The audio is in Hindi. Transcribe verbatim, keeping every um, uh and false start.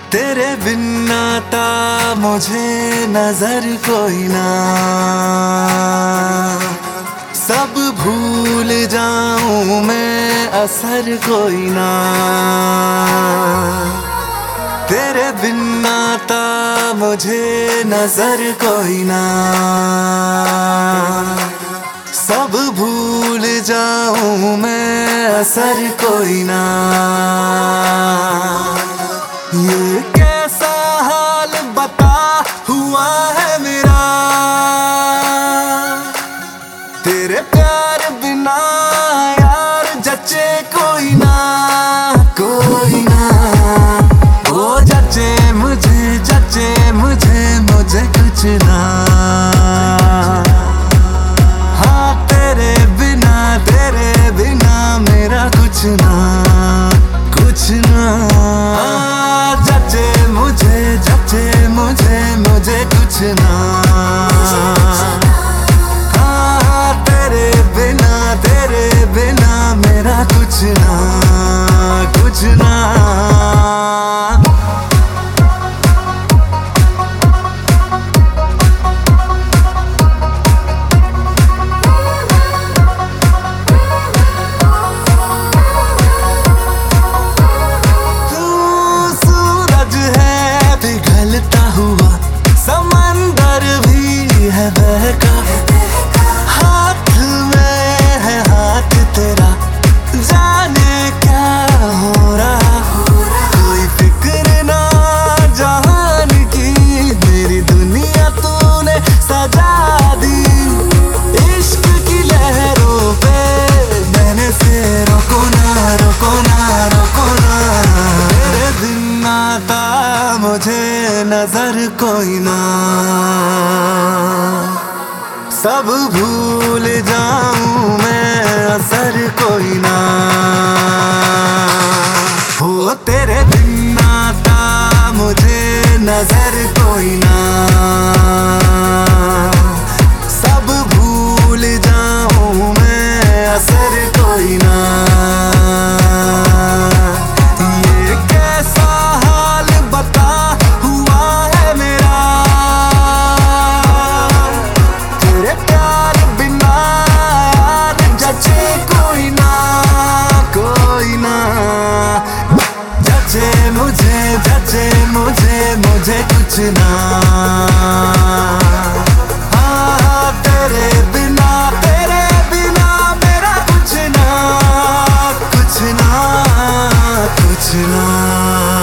तेरे बिन आता मुझे नजर कोई ना, सब भूल जाऊं मैं असर कोई ना। तेरे बिन आता मुझे नजर कोई ना, सब भूल जाऊं मैं असर कोई ना। ये कैसा हाल बता हुआ है मेरा, तेरे प्यार बिना यार जचे कोई ना, कोई ना। वो जचे मुझे, जचे मुझे, मुझे कुछ ना। हाँ तेरे बिना, तेरे बिना मेरा कुछ ना, कुछ ना। जचे मुझे, जचे मुझे, मुझे कुछ ना। हाँ तेरे बिना, तेरे बिना मेरा कुछ ना, कुछ ना। हुआ समंदर भी है बहका, हाथ में है हाथ तेरा, जाने क्या हो रहा। कोई फिक्र ना जहान की, मेरी दुनिया तूने सजा दी। इश्क की लहरों पे मैंने से रोको ना, रोको ना, रोको ना। तेरे दिन आता मुझे नजर कोई ना, सब भूल जाऊं मैं असर कोई ना। हो तेरे बिन आता मुझे नजर कोई ना, सब भूल जाऊं मैं असर कोई ना। मुझे, जचे मुझे, मुझे कुछ ना। हाँ तेरे बिना, तेरे बिना मेरा कुछ ना, कुछ ना, कुछ ना।